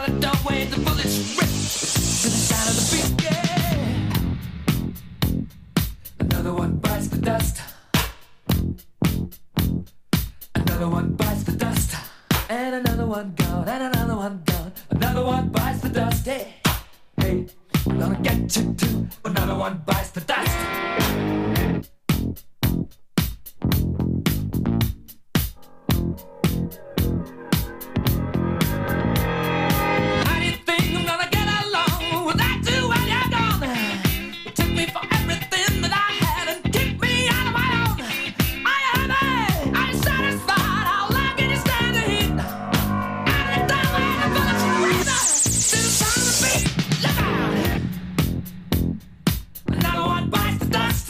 out the doorway, the bullets rip to the sound of the beat, yeah. Another one bites the dust. Another one bites the dust. And another one gone, and another one gone. Another one bites the dust, hey. Hey, we're gonna get you too. Another one bites the dust. How do you think I'm gonna get along without you when you're gone? You took me for everything that I had and kicked me out of my own. Are you happy? Are you satisfied? How long can you stand the heat? Out of the doorway, the bullets rain to the sound of the beat. Look out! Another one bites the dust.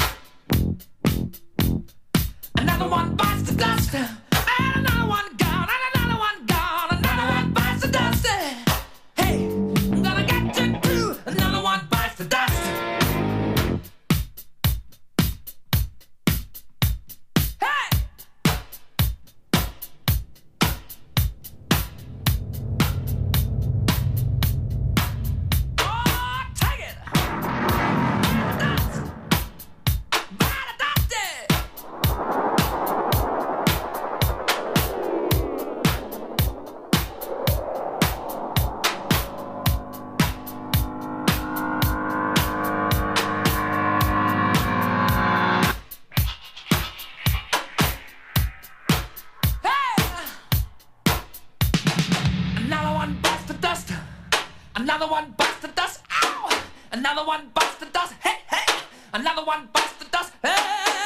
Another one bites the dust. And another one gone. And another one gone. Another one bites the dust. Hey, I'm gonna get you too. Another one bites the dust. Hey! Oh, take it! Dust! By the dusty! Hey! Another one bites the dust. Another one bites the dust. Ow! Another one bites the dust. Hey, hey! Another one bites the dust. Hey!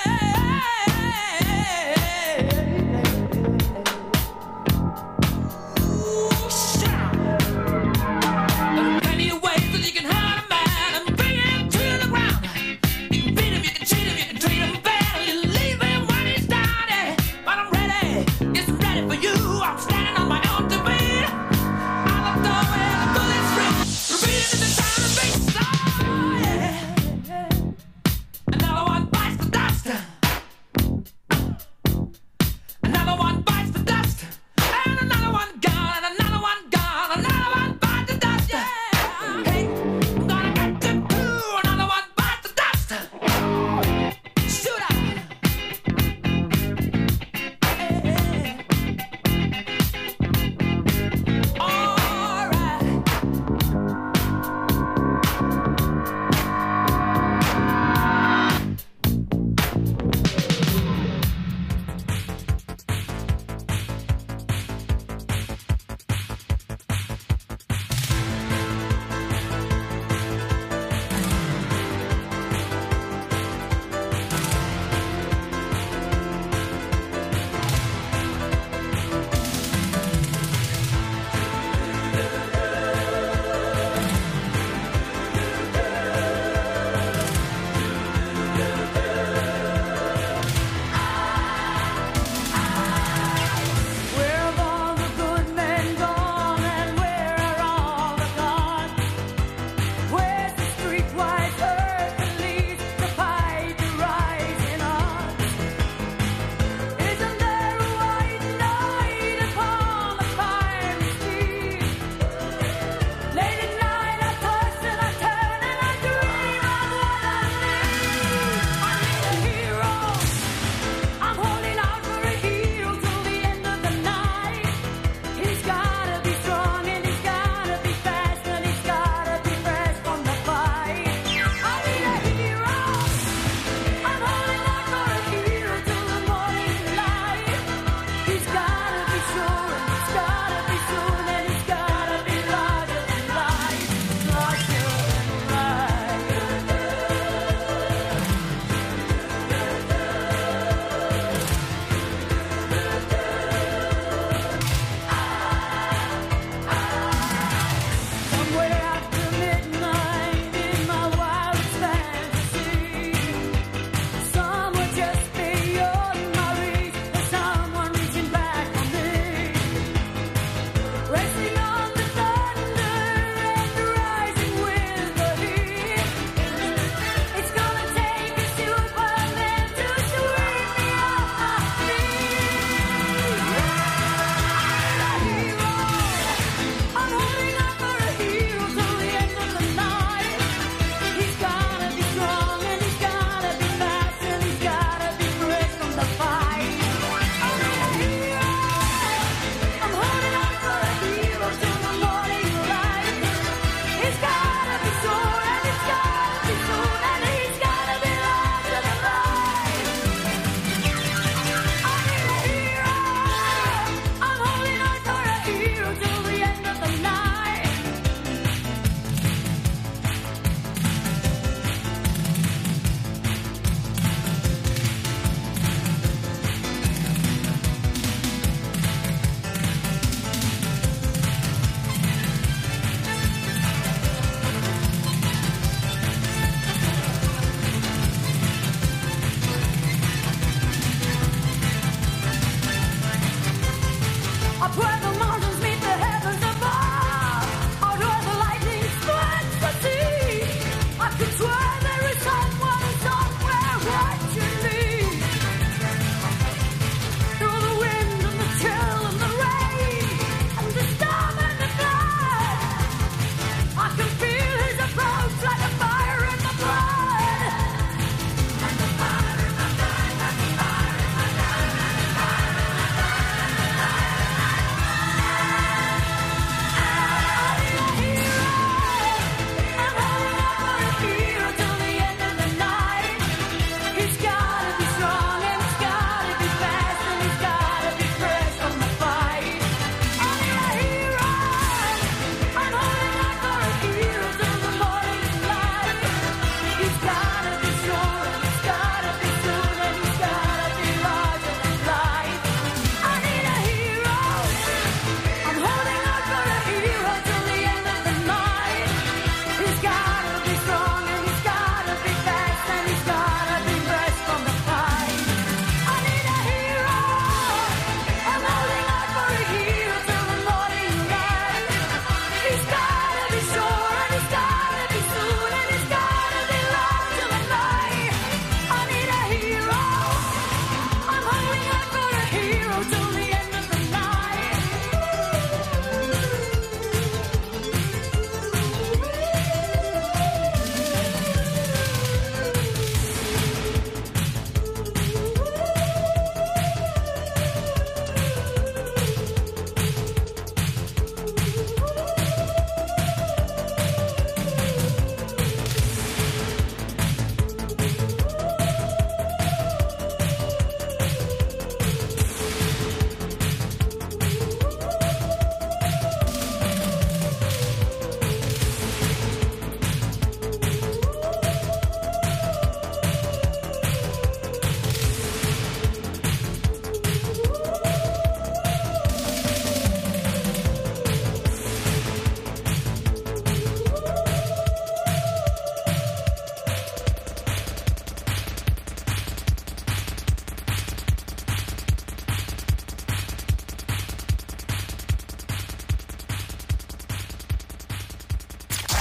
Ooh, shout! There are plenty of ways that you can hurt a man and bring him to the ground. You can beat him, you can cheat him, you can treat him bad, or you leave him when he's down. Yeah. But I'm ready, yes, I'm ready for you. I'm standing on my own to beat. Out the doorway, the bullets ring, repeating in the sound of the beat. Oh, yeah. Another one bites the dust.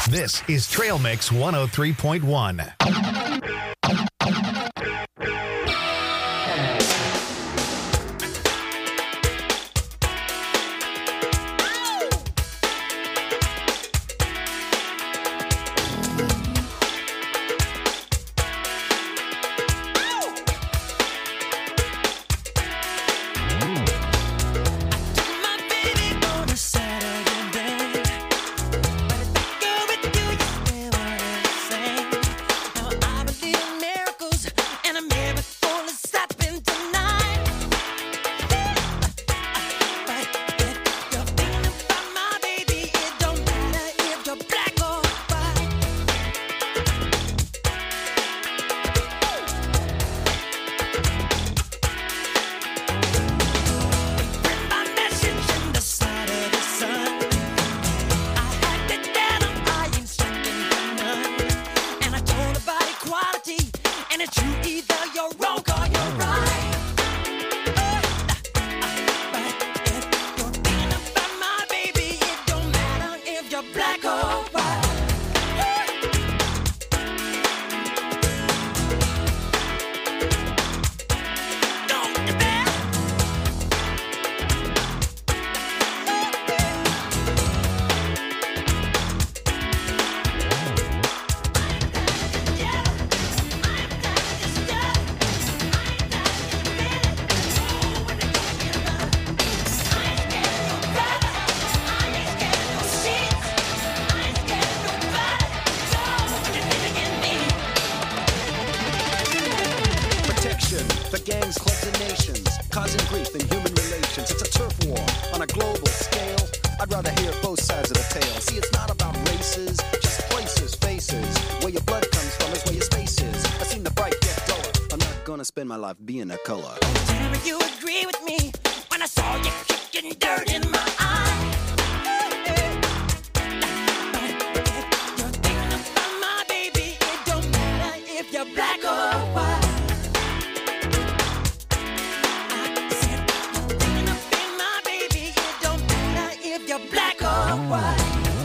This is Trail Mix 103.1. Spend my life being a color. Tell me you agree with me when I saw you kicking dirt in my eye. You're thinking about my baby. It don't matter if you're black or white. I said you're thinking about my baby. It don't matter if you're black or white.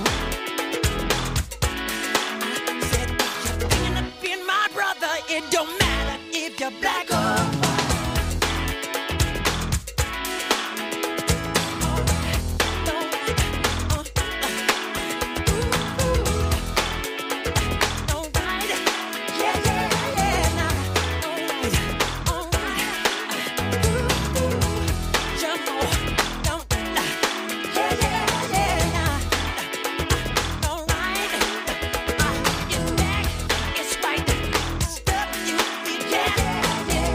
I said you're thinking about my brother. It don't matter if you're black or white. Yeah.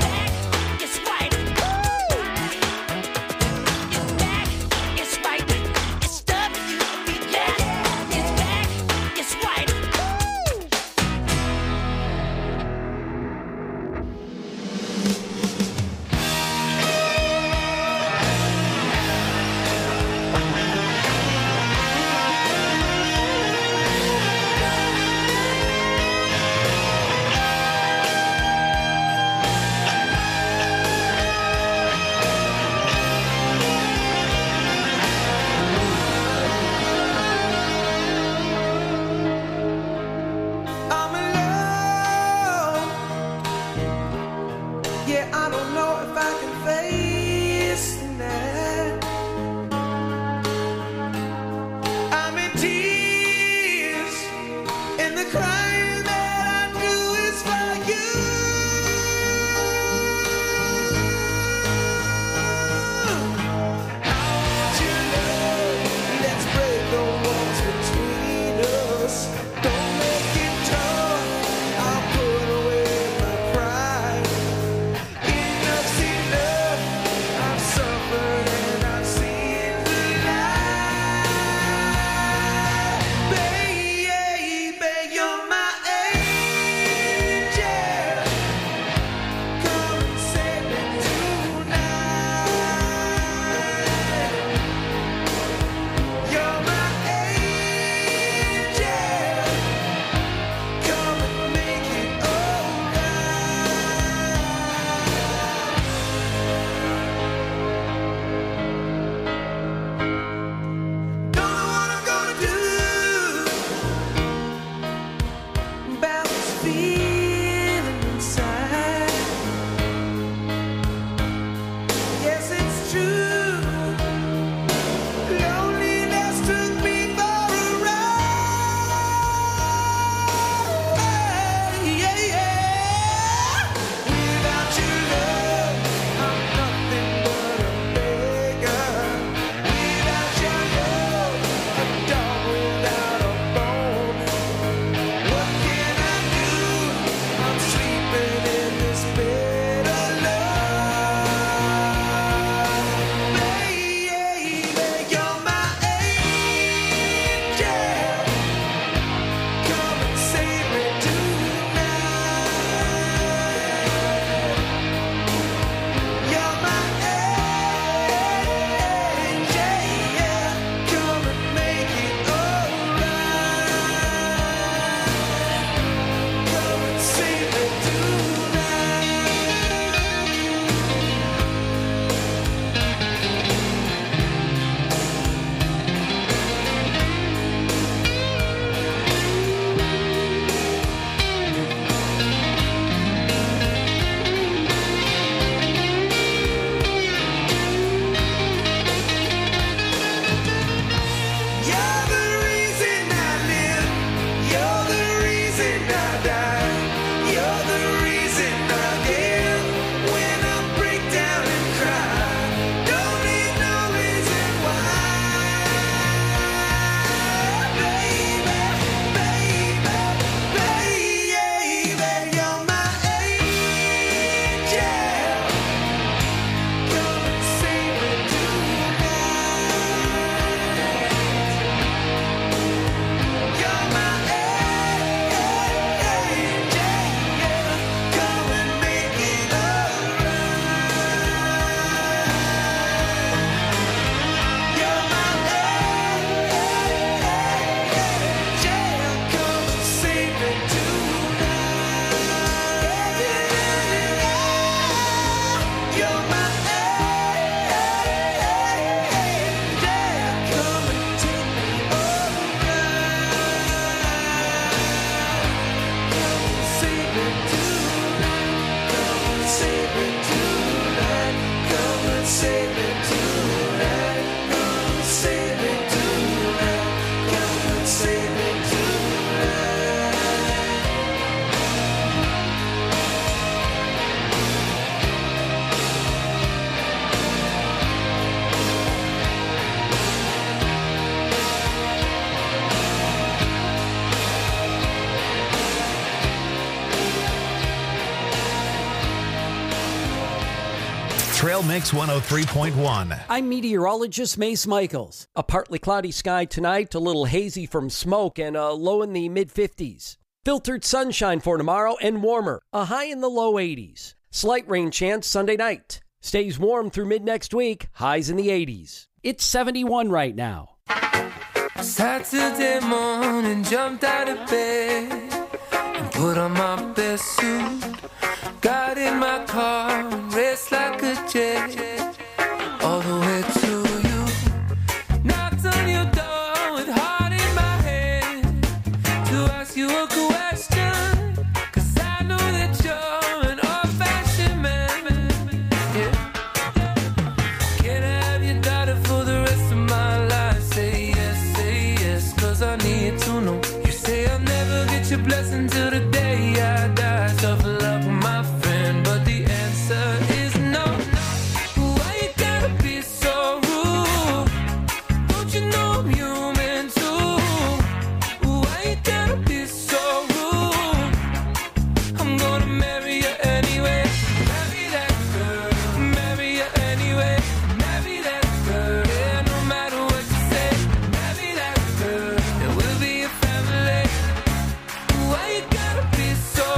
Trail Mix 103.1. I'm meteorologist Mace Michaels. A partly cloudy sky tonight, a little hazy from smoke, and a low in the mid-50s. Filtered sunshine for tomorrow and warmer, a high in the low 80s. Slight rain chance Sunday night. Stays warm through mid-next week, highs in the 80s. It's 71 right now. Saturday morning, jumped out of bed and put on my best suit. Got in my car and raced like a jet all the way to you. Knocked on your door with heart in my hand to ask you a question, 'cause I know that you're an old-fashioned man. Yeah. Can I have your daughter for the rest of my life? Say yes, 'cause I need to know. You say I'll never get your blessing till the day I die. Tough luck, my friend, but the answer is no. Why you gotta be so rude? Don't you know I'm human too? Why you gotta be so rude? I'm gonna marry you anyway. Marry that girl. Marry you anyway. Marry that girl. Yeah, no matter what you say. Marry that girl. And we'll be a family. Why you gotta be so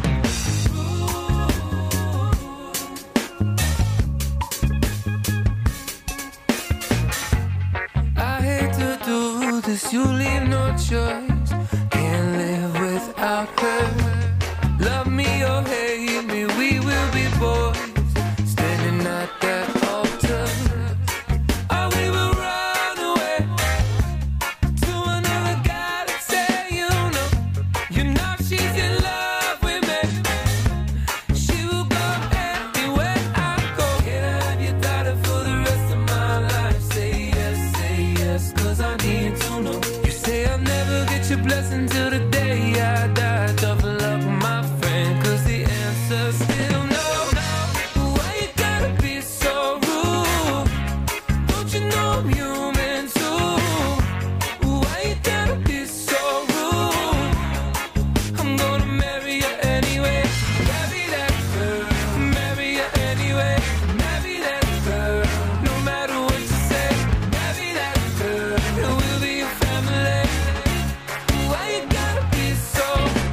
I hate to do this, you leave no choice. Can't live without her. Love me or hate me, we will be boys. Standing at that altar. Or we will run away to another guy that say you know she's in love with me. She will go anywhere I go. Can I have your daughter for the rest of my life? Say yes, 'cause I need to know. You say I'll never get your blessing till the day I die. Tough luck, my friend, 'cause the answer's still no. Why you gotta be so rude? Don't you know I'm human too? Why you gotta be so rude? I'm gonna marry you anyway. Marry that girl. Marry you anyway. Marry that girl. No matter what you say. Marry that girl. And we'll be a family. Why you gotta be so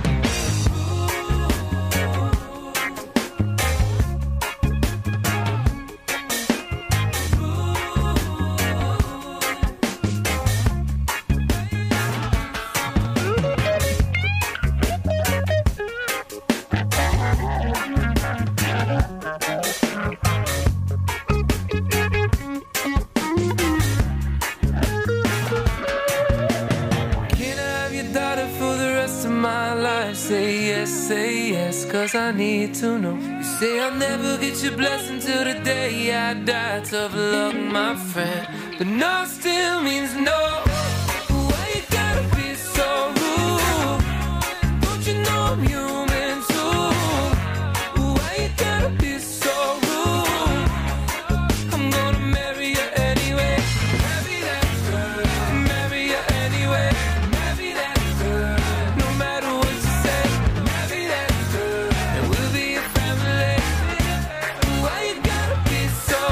Can I have your daughter for the rest of my life? Say yes, 'cause I need to know. You say I'll never get your blessing till the day I die. Tough luck, my friend, but no still means no. Why you gotta be so rude? Don't you know I'm human too? Why you gotta be so rude? I'm gonna marry you anyway. Marry that girl. Marry you anyway. Marry that girl. No matter what you say. Marry that girl. And we'll be a family. Why you gotta be so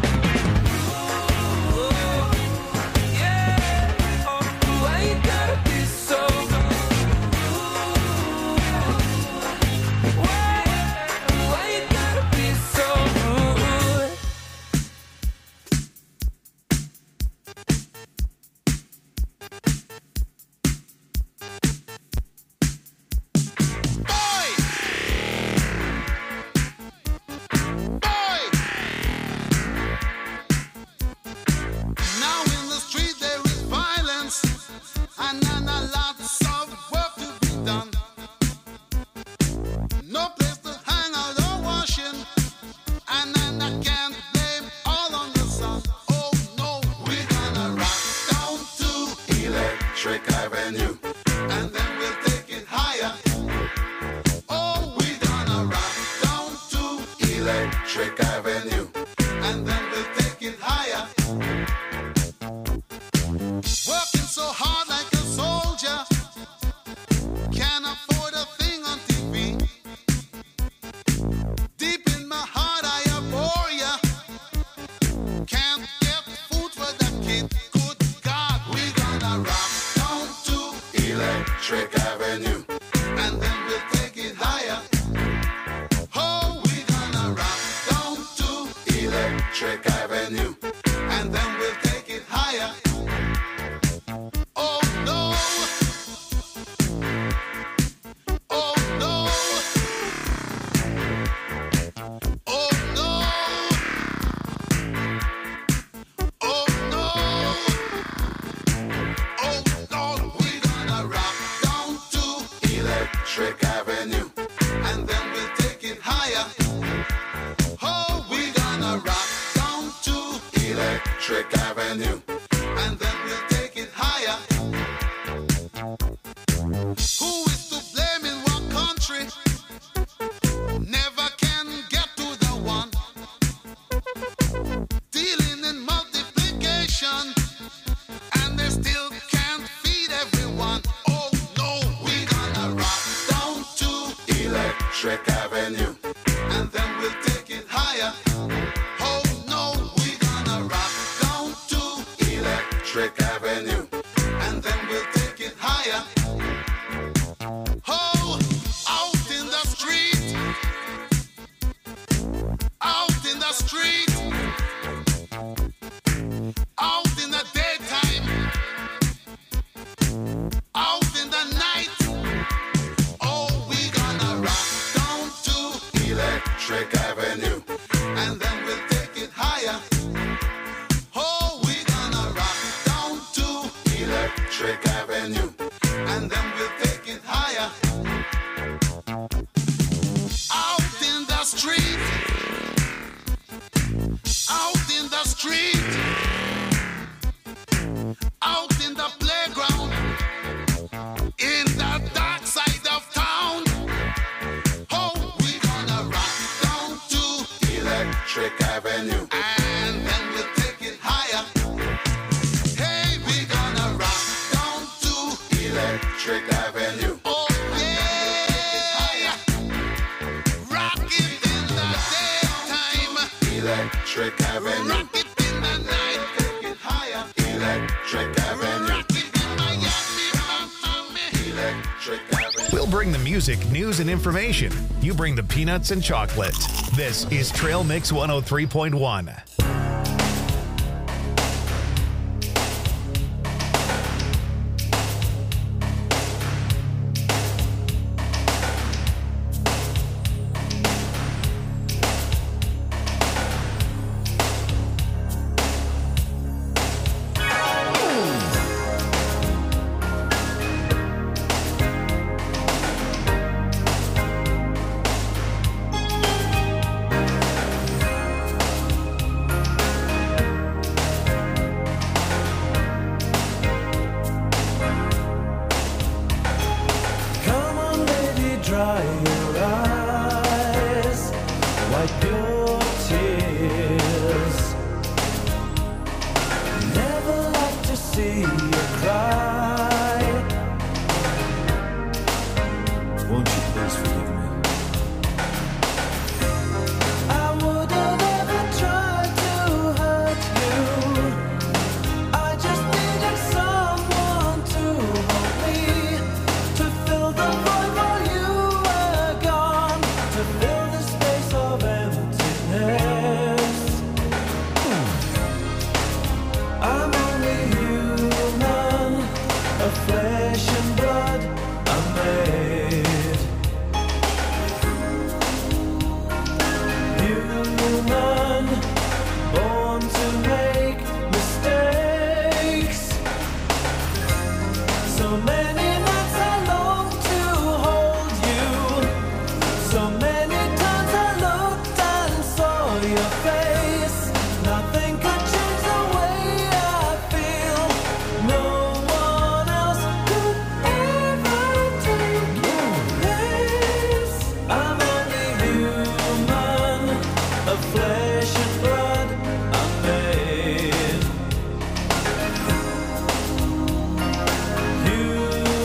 yeah. Why you gotta be so Why you gotta be so rude? Now in the street there is violence, and then a lots of work to be done. No place to hang out or washing, and then I can't blame all on the sun. Oh no, we're gonna rock down to Electric Avenue, and then we'll take it higher. Oh, we're gonna rock down to Electric Avenue, and then we'll take it higher. Working so hard like a soldier, can't afford a thing on TV. Deep in my heart I abhor ya. Electric Avenue. And then we'll take it higher. Oh, we're gonna rock down to Electric Avenue. And then we'll take it higher. Oh no. Oh no. Oh no. Oh no. Oh no. We're gonna rock down to Electric Avenue. And then we'll take it higher. Oh, we're gonna rock down to Electric Avenue. And then we'll take it higher. Who is to blame in one country? Never can get to the one. Dealing in multiplication. And they still can't feed everyone. Oh no, we're gonna rock down to Electric Avenue. And then we'll take it higher. Oh no, we're gonna rock down to Electric Avenue. And then we'll take it higher. Oh, out in the street. Out in the street. Out in the daytime. Out in the night. Oh, we're gonna rock down to Electric Avenue. And then we'll take it higher. Oh, we're gonna rock down to Electric Avenue. And then we'll take it higher. Out in the street. Out in the street. Out in the playground. In the dark side of town. Oh, we're gonna rock down to Electric Avenue. And then we'll take it higher. Hey, we're gonna rock down to Electric Avenue. Oh, yeah. Rock it in the daytime. Electric Avenue. Rock it in the night. Take it higher. Electric Avenue. Rock it in Miami. Electric Avenue. We'll bring the music, news, and information. You bring the peanuts and chocolate. This is Trail Mix 103.1. Come on, baby, dry your eyes, wipe your tears. Never like to see you cry. Won't you please forgive me? I would have never tried to hurt you. I just needed someone to hold me, to fill the void while you were gone, to fill the space of emptiness. I'm only human, of flesh and blood I'm made. Human, born to make mistakes. So many nights I long to hold you. So many times I looked and saw your face. Nothing could change the way I feel. No one else could ever take your place. I'm only human, of flesh and blood I'm made. Human,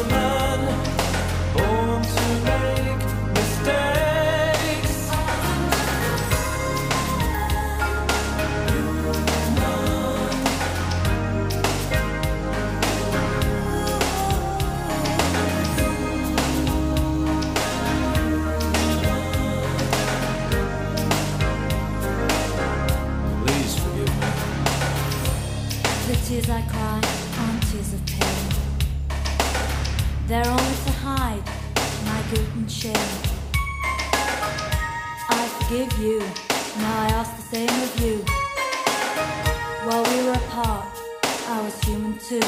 They're only to hide my guilt and shame. I forgive you, now I ask the same of you. While we were apart, I was human too.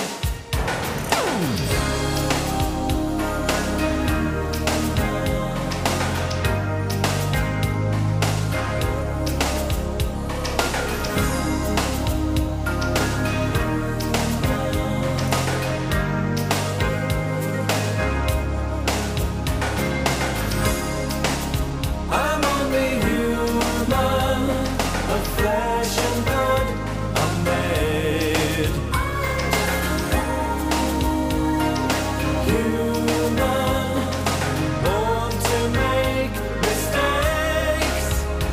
I'm only human, of flesh and blood I'm made. Human, born to make mistakes.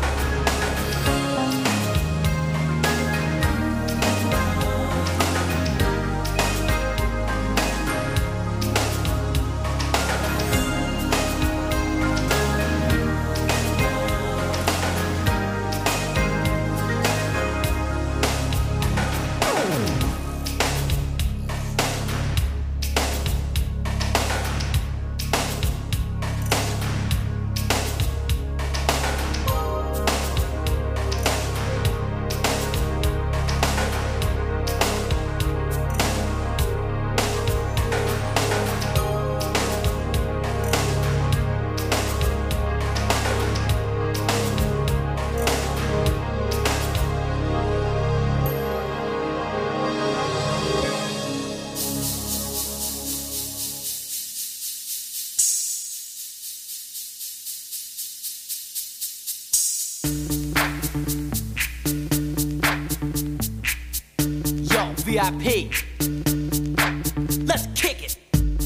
Yo, VIP. Let's kick it.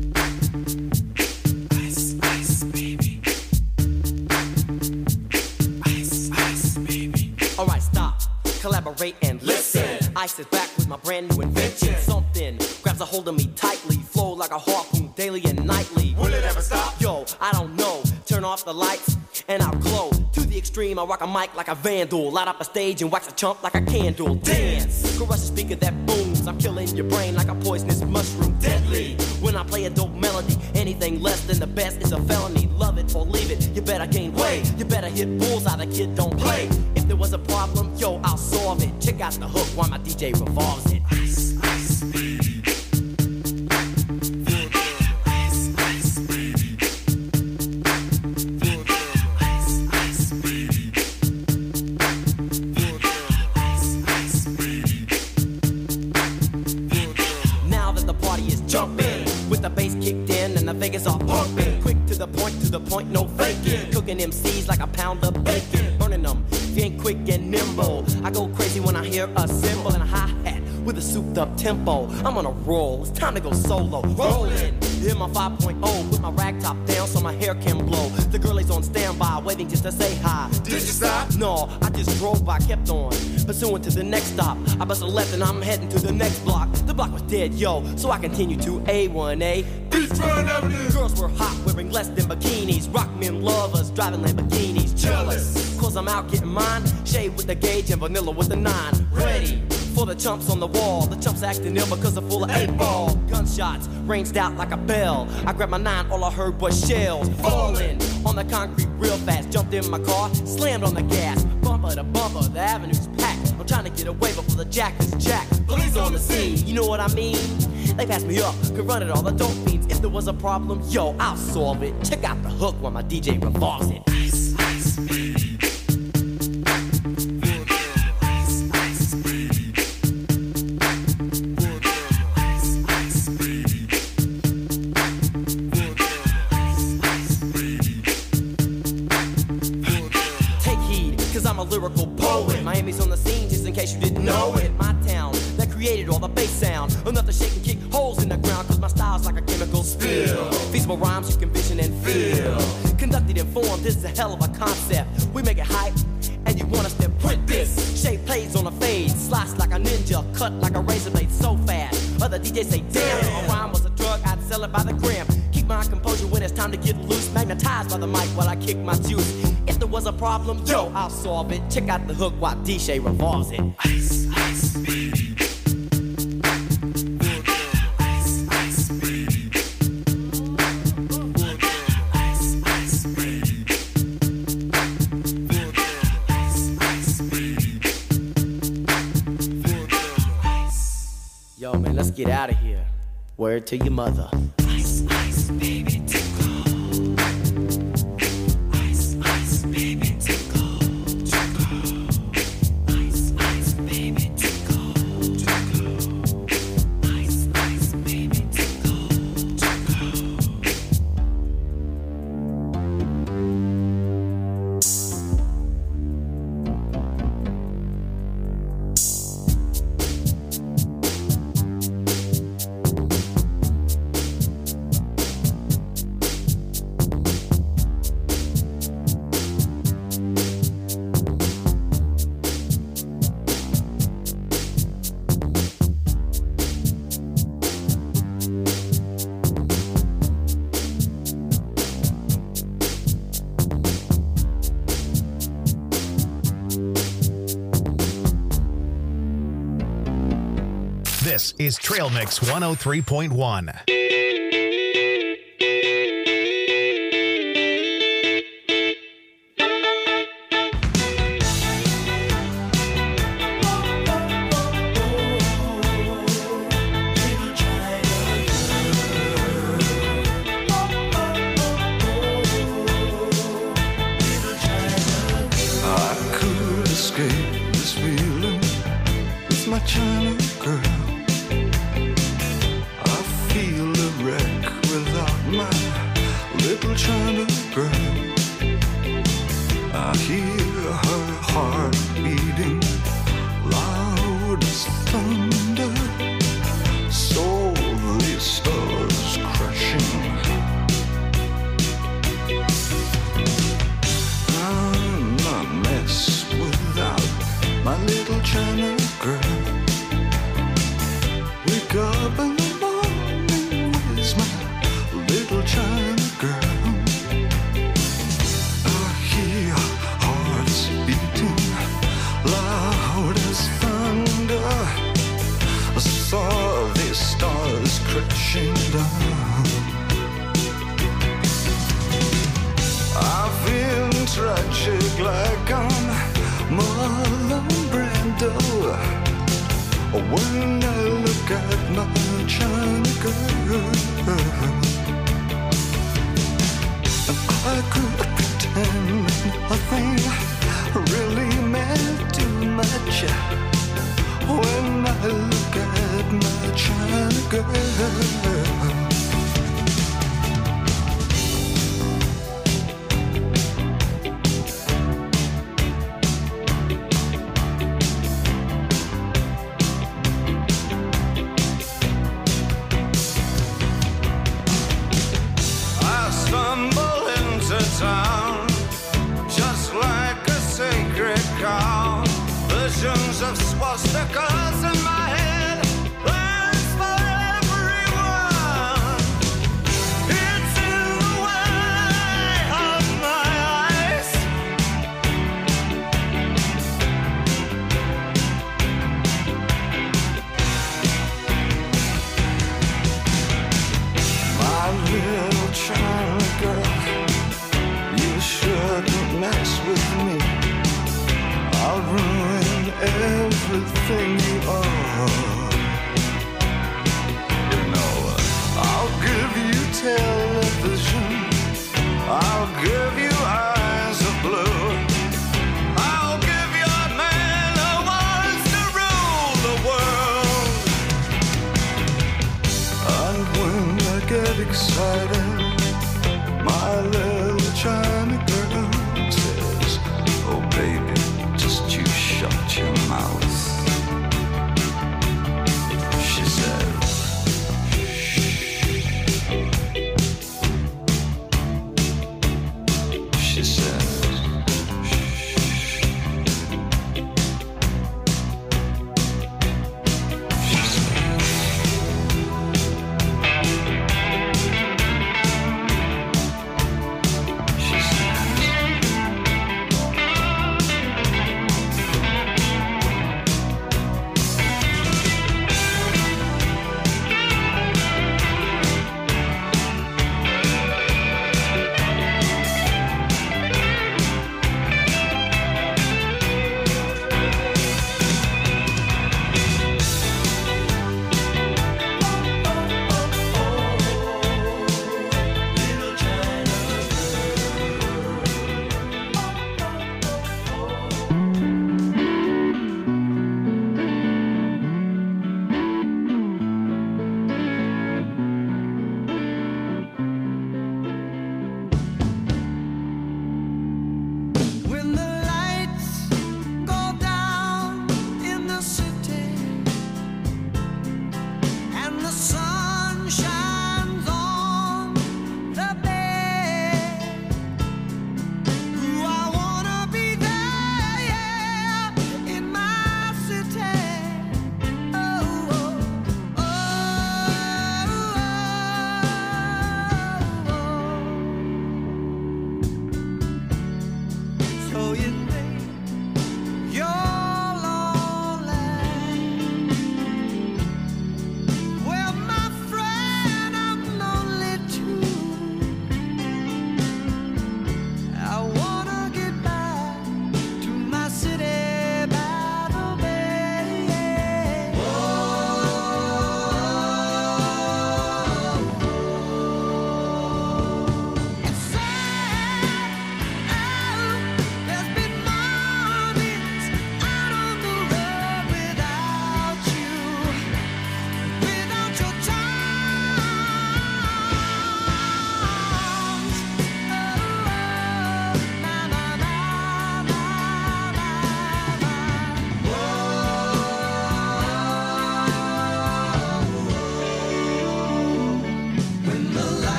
Ice, ice, baby. Ice, ice, baby. Alright, stop. Collaborate and listen. Ice is back with my brand new invention. Something grabs a hold of me tightly. Flow like a harpoon daily and nightly. Will it ever stop? Yo, I don't know. Turn off the lights and I'll glow. To the extreme, I rock a mic like a vandal. Light up a stage and wax a chump like a candle. Dance, crush a speaker that booms. I'm killing your brain like a poisonous mushroom. Deadly, when I play a dope melody. Anything less than the best is a felony. Love it or leave it, you better gain weight. You better hit bullseye, the kid don't play. If there was a problem, yo, I'll solve it. Check out the hook while my DJ revolves it. Ice, ice, baby. Vegas all pumping, quick to the point, no faking. Cooking MCs like a pound of bacon, burning them. If you ain't quick and nimble, I go crazy when I hear a cymbal and a hi-hat with a souped up tempo. I'm on a roll, it's time to go solo. Rolling, hit my 5.0, put my rag top down so my hair can blow. The girl is on standby, waiting just to say hi. Did you stop? No, I just drove by, kept on, pursuing to the next stop. I bust a left and I'm heading to the next block. The block was dead, yo, so I continue to A1A. Girls were hot, wearing less than bikinis. Rock men lovers, driving Lamborghinis. Jealous, cause I'm out getting mine. Shade with the gauge and vanilla with the 9. Ready for the chumps on the wall. The chumps acting ill because they're full of 8-ball. Gunshots ranged out like a bell. I grabbed my 9, all I heard was shells falling on the concrete real fast. Jumped in my car, slammed on the gas. Bumper to bumper, the avenue's packed. I'm trying to get away before the jack is jacked. Police on the scene, you know what I mean? They passed me up, could run it all, the dope fiends. If there was a problem, yo, I'll solve it. Check out the hook while my DJ revolves it. Ice, ice, baby. Ice, ice, baby. Ice, ice, baby. Ice, ice, baby. Take heed, cause I'm a lyrical poet. Miami's on the scene, just in case you didn't know it. My town, that created all the bass sound. Enough to shake and kick holes in the ground, cause my style's like a chemical spill. Feasible rhymes you can vision and feel. Conducted in form, this is a hell of a concept. We make it hype, and you want us to print this. Shape plays on a fade, slice like a ninja, cut like a razor blade so fast. Other DJs say, damn, if a rhyme was a drug, I'd sell it by the gram. Keep my composure when it's time to get loose. Magnetized by the mic while I kick my juice. If there was a problem, yo, I'll solve it. Check out the hook while DJ revolves it. Ice, ice, baby. Ice, ice, baby. get out of here. Word to your mother. Ice, ice, baby, tickle. Ice, ice, baby, tickle. Tickle. Ice, ice, baby, tickle. Tickle. Ice, ice, baby, tickle. Tickle. This is Trail Mix 103.1. I could escape this feeling with my China girl. I feel a wreck without my little China girl. I hear her heart beating loud as thunder. So the stars crashing. I'm a mess without my little China girl. Wake up in the morning, where's my little China girl? I hear hearts beating loud as thunder. I saw the stars crashing down. I feel tragic like I'm Marlon Brando when I look at my China girl. And I could pretend nothing really meant too much when I look at my China girl. I stumble into town just like a sacred cow. Visions of swastikas in my head. Plans for everyone. It's in the way of my eyes. My little China girl, you shouldn't mess with me. I'll ruin everything you are. You know, I'll give you television. I'll give you eyes of blue. I'll give you a man who wants to rule the world. And when I get excited, my little China girl says, oh baby, just you shut your mouth. She says, she says, she says, she says.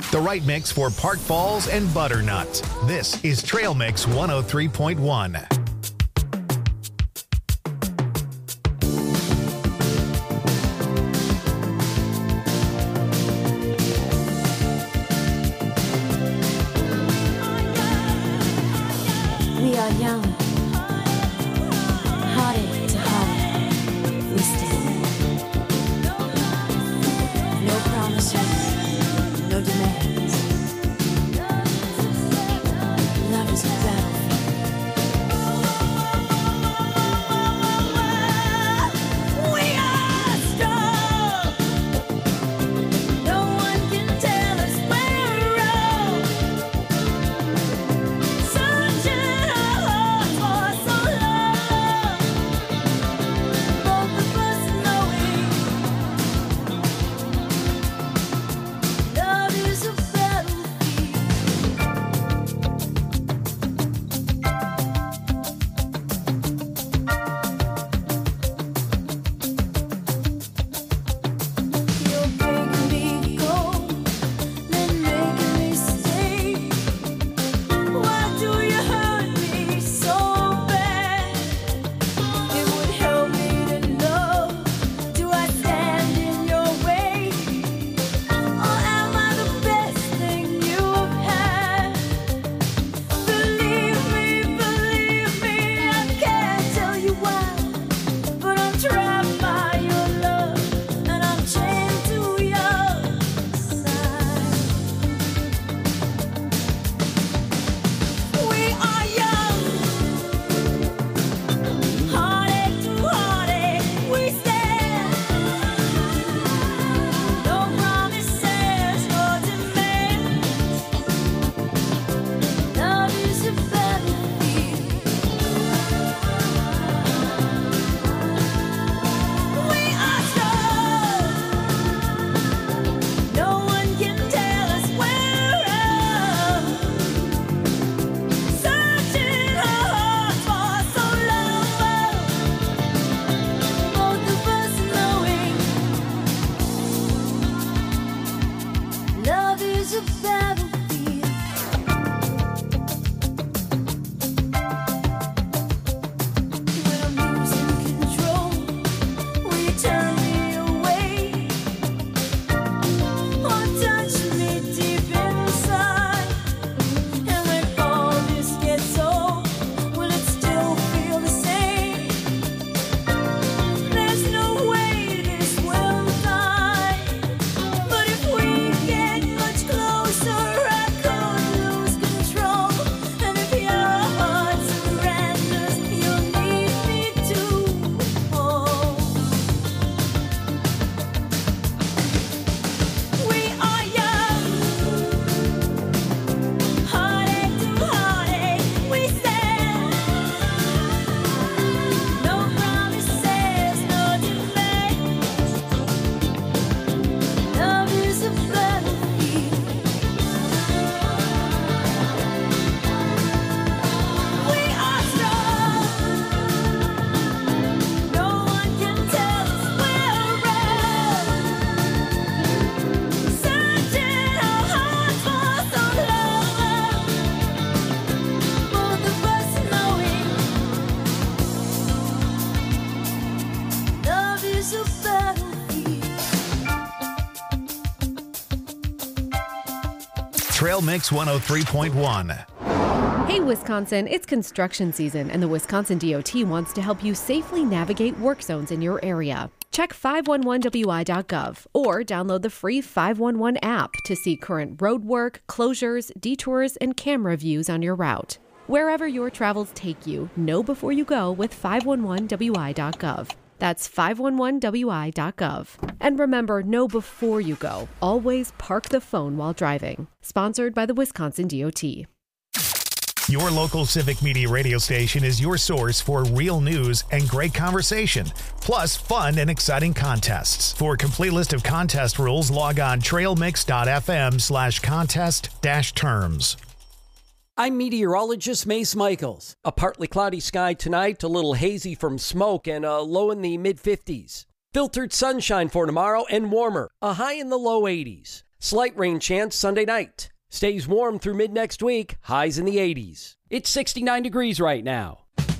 The right mix for Park Falls and Butternut. This is Trail Mix 103.1. We are young, heartache to heartache, we stand. No promises, no demands. Love is a battlefield. We are strong. No one can tell us we're wrong. Searching our hearts for so long. Both of us knowing love is a battlefield. You're breaking me cold, then making me stay. Why do you hurt me so bad? It would help me to know, do I stand in your way? Or am I the best thing you've had? Believe me, I can't tell you why, but I'm trapped by your love, and I'm chained to your side. We are young, heartache to heartache, we stand. No promises, no demands. Love is a battlefield. We are strong. No one can tell us we're wrong. Searching our hearts for so long. Both of us knowing love is a battlefield. When I'm losing control, will you turn me away? Or touch me deep inside? And when all this gets old, will it still feel the same? There's no way this will die. But if we get much closer, I could lose control. And if your heart surrenders, you'll need me to hold. We are young, heartache to heartache, we stand. No promises, no demands. Love is a battlefield. We are strong. No one can tell us we're wrong. Searching our hearts for so long. Both of us knowing love is a battlefield. Trail Mix 103.1. Hey, Wisconsin, it's construction season, and the Wisconsin DOT wants to help you safely navigate work zones in your area. Check 511wi.gov or download the free 511 app to see current road work, closures, detours, and camera views on your route. Wherever your travels take you, know before you go with 511wi.gov. That's 511wi.gov. And remember, know before you go. Always park the phone while driving. Sponsored by the Wisconsin DOT. Your local Civic Media radio station is your source for real news and great conversation, plus fun and exciting contests. For a complete list of contest rules, log on trailmix.fm/contest-terms. I'm meteorologist Mace Michaels. A partly cloudy sky tonight, a little hazy from smoke, and a low in the mid-50s. Filtered sunshine for tomorrow and warmer, a high in the low 80s. Slight rain chance Sunday night. Stays warm through mid next week, highs in the 80s. It's 69 degrees right now.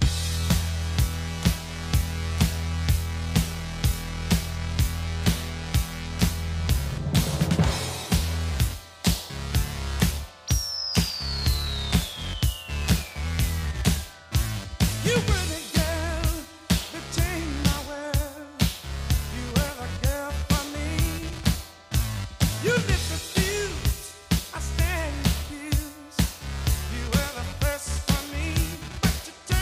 You were the girl that changed my world. You were the girl for me. You lit the fuse, I stand accused. You were the first for me, but you turned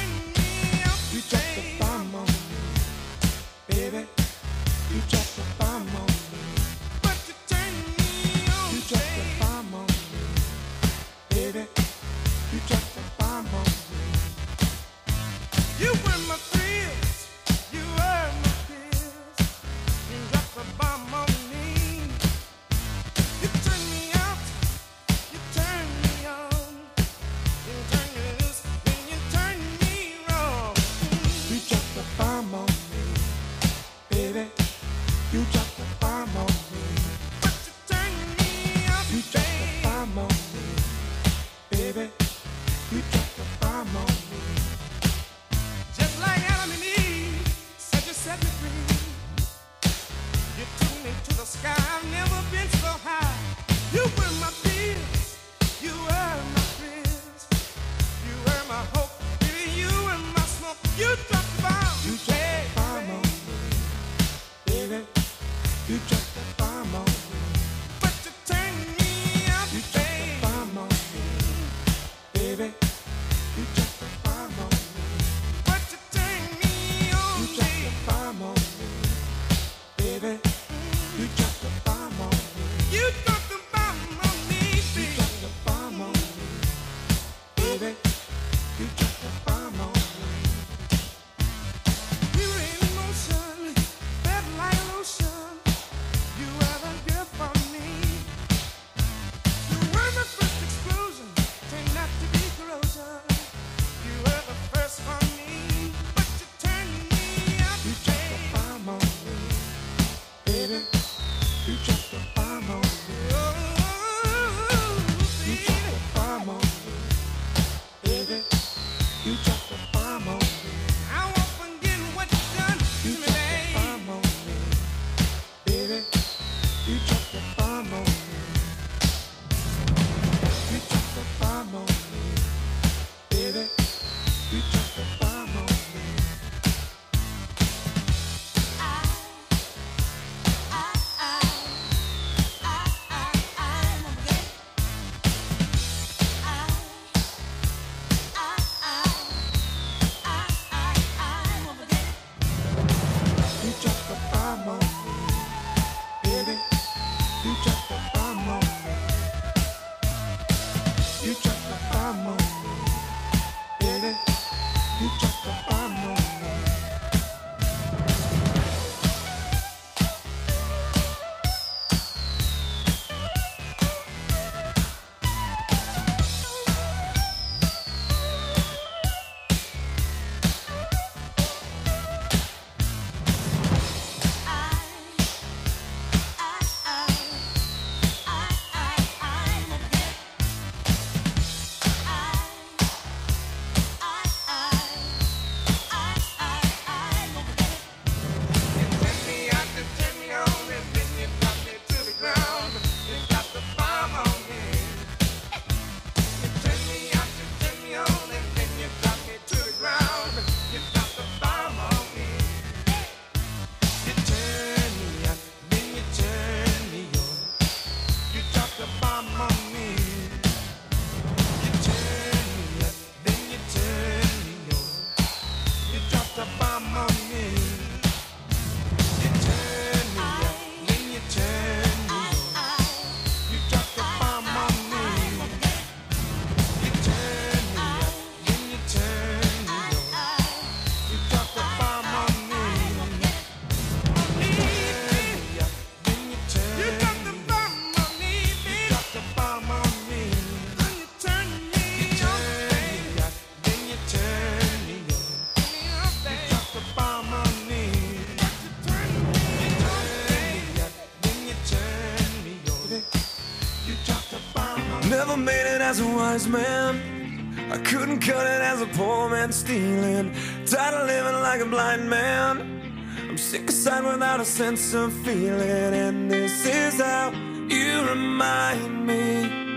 Never made it as a wise man. I couldn't cut it as a poor man stealing. Tired of living like a blind man. I'm sick aside without a sense of feeling. And this is how you remind me.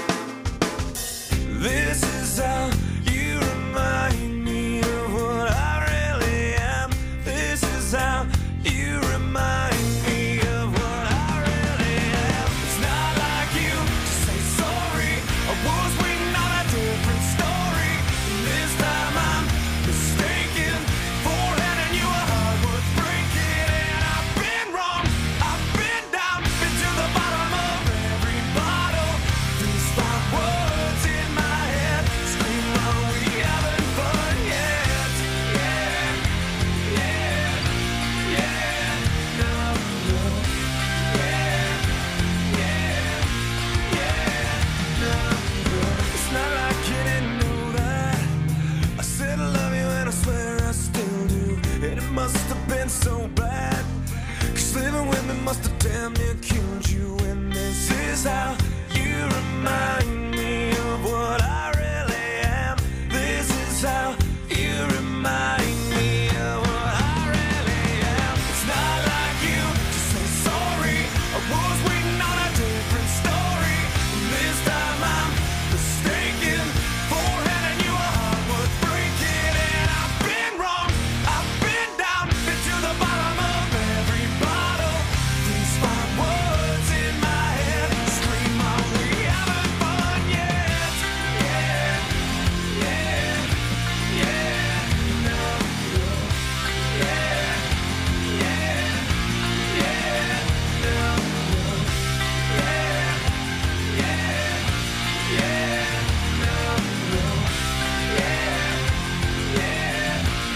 This is how you remind me of what I really am. This is how you remind me of what I really am. It's not like you to say sorry. I was waiting on a different story. This time I'm mistaken for handing you a heart worth breaking. And I've been wrong, I've been down, been to the bottom of every bottle. These 5 words in my head scream, are we having fun yet? Yeah, yeah, yeah, no, no, yeah, yeah, yeah, no, no. It's not like you didn't know that. I said I love you and I swear I still do. And it must have been so bad, 'cause living with me must have damn near killed you. And this is how you remind me of what I really am. This is how you remind me of what I really am. It's not like you to say sorry. I was waiting on a different story. This time I'm mistaken for handing you a heart worth breaking. And I've been wrong, I've been down, been to the bottom of every bottle. These 5 words in my head scream, are we having fun yet? Yeah, yeah, yeah, no, no, yeah, yeah, yeah, no, no, yeah, yeah, yeah, no, no, yeah, yeah,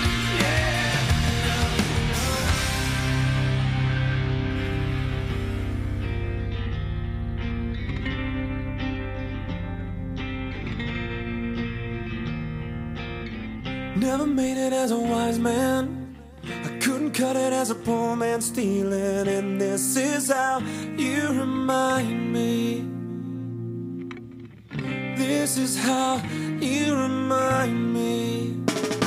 Never made it as a wise man. I couldn't cut it as a poor man stealing. And this is how you remind me. This is how you remind me.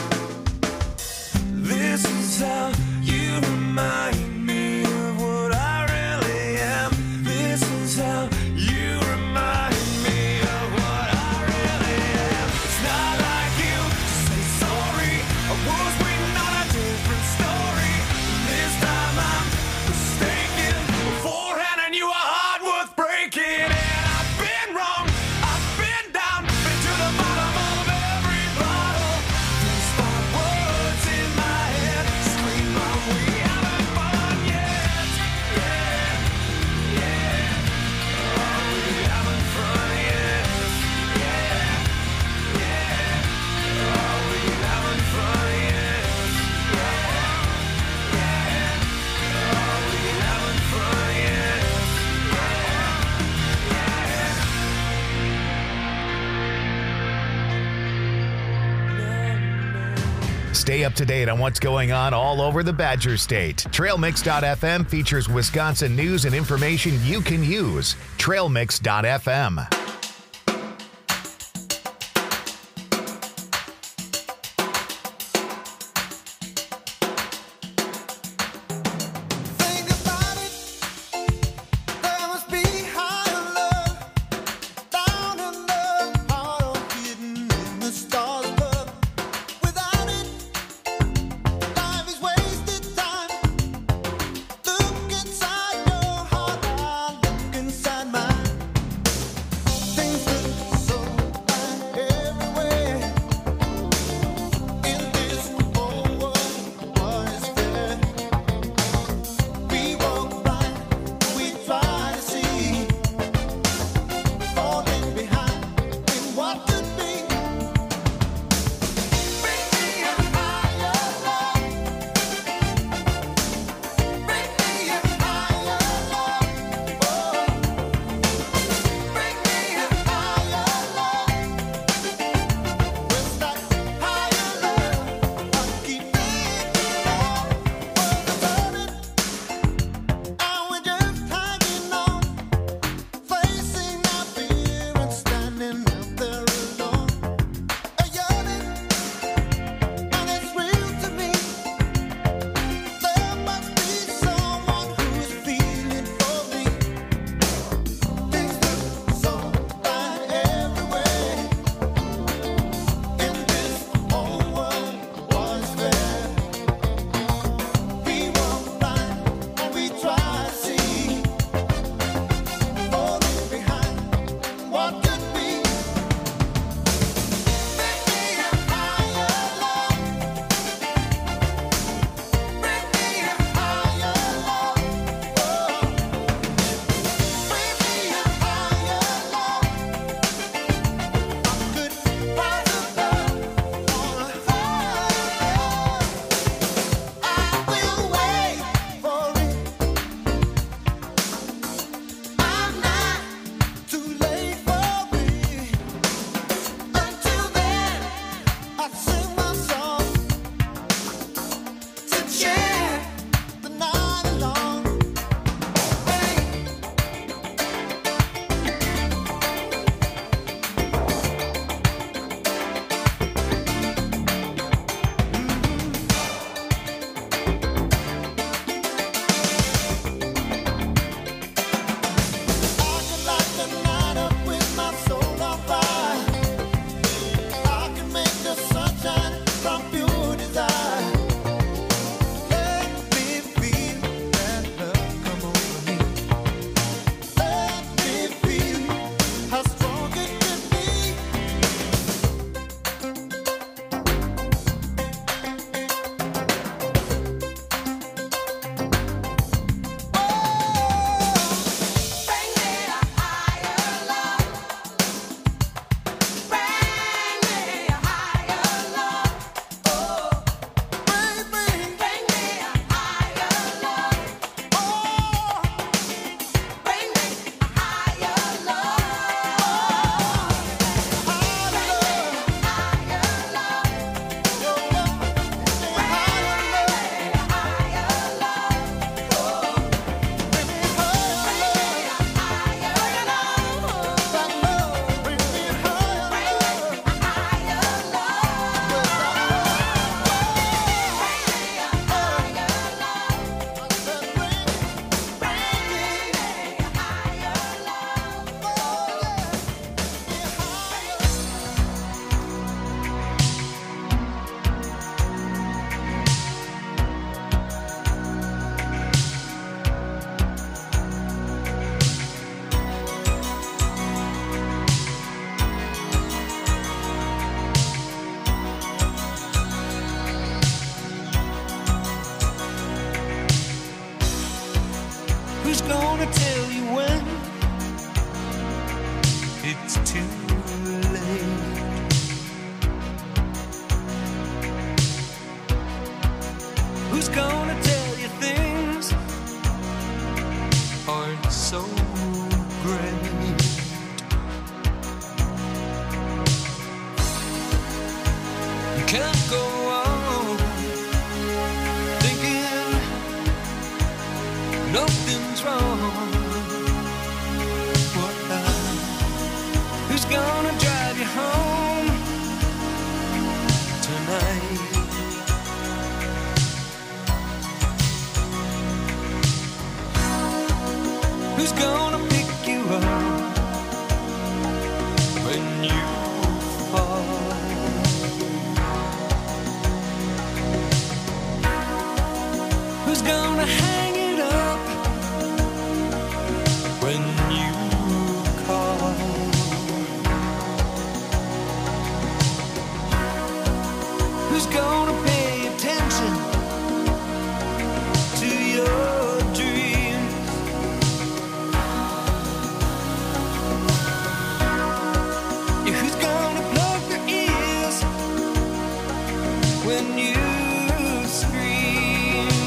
This is how you remind me of what I really am. This is how you remind me of what I really am. It's not like you to say sorry. I was waiting on a different story. This time I'm mistaken for handing you a heart worth breaking. And I've been wrong, I've been down, been to the bottom of every bottle. These 5 words in my head scream, are we having fun yet? Yeah, yeah, are we having fun yet? Yeah, yeah, are we having fun yet? Yeah, yeah, are we having fun yet? Stay up to date on what's going on all over the Badger State. TrailMix.fm features Wisconsin news and information you can use. TrailMix.fm. Think about it. There must be higher love down in the heart or hidden in the stars above. Without it, life is wasted time. Look inside your heart, I look inside mine. it's too late. Who's gonna tell you things aren't so great? You can't go on thinking nothing's wrong. Who's gonna drive you home tonight? Who's gonna pick you up when you fall? Who's gonna hang it up when you call? Who's gonna pay attention to your dreams? Yeah, who's gonna plug their ears when you scream?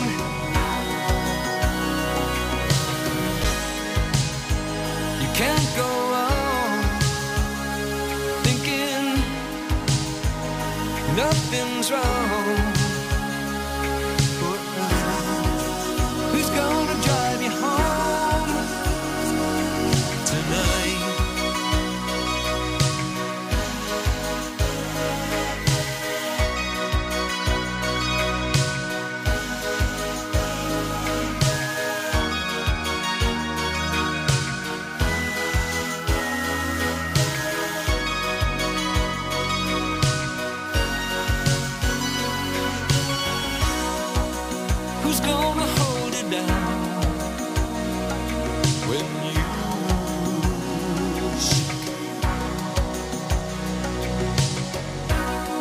You can't go on thinking nothing's wrong.